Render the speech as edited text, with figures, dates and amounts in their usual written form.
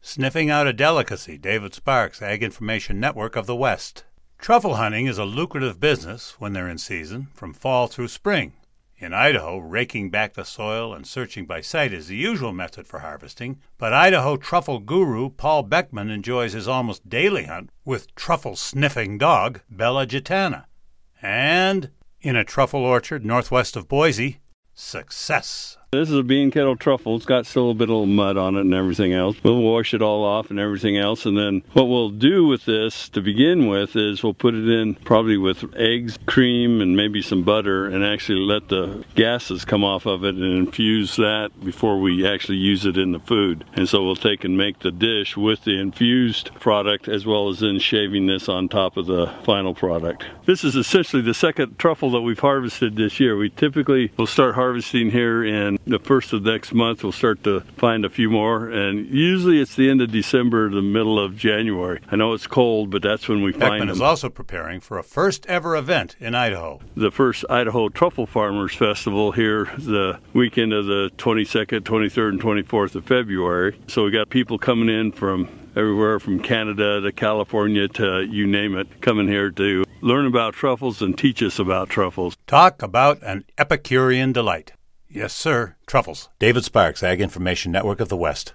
Sniffing out a delicacy, David Sparks, Ag Information Network of the West. Truffle hunting is a lucrative business when they're in season, from fall through spring. In Idaho, raking back the soil and searching by sight is the usual method for harvesting, but Idaho truffle guru Paul Beckman enjoys his almost daily hunt with truffle-sniffing dog Bella Gitana. And in a truffle orchard northwest of Boise, success. This is a bean kettle truffle. It's got still a bit of mud on it and everything else. We'll wash it all off and everything else, and then what we'll do with this to begin with is we'll put it in probably with eggs, cream, and maybe some butter, and actually let the gases come off of it and infuse that before we actually use it in the food. And so we'll take and make the dish with the infused product, as well as then shaving this on top of the final product. This is essentially the second truffle that we've harvested this year. We typically will start harvesting here in the first of next month. We'll start to find a few more, and usually it's the end of December, the middle of January. I know it's cold, but that's when we find them. Beckman is also preparing for a first ever event in Idaho. The first Idaho Truffle Farmers Festival here the weekend of the 22nd, 23rd, and 24th of February. So we got people coming in from everywhere from Canada to California to you name it, coming here to learn about truffles and teach us about truffles. Talk about an Epicurean delight. Yes, sir. Truffles. David Sparks, Ag Information Network of the West.